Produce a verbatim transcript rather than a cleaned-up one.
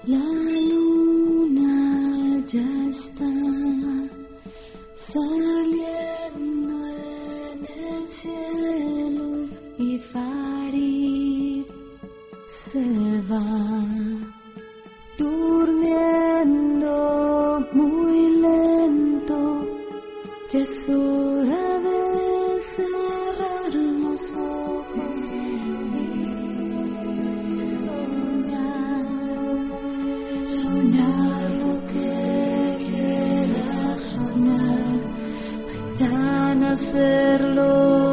La luna ya está saliendo en el cielo y Farid se va durmiendo muy lento. Ya es hora de cerrar los ojos y soñar, soñar lo que quieras soñar, mañana hacerlo.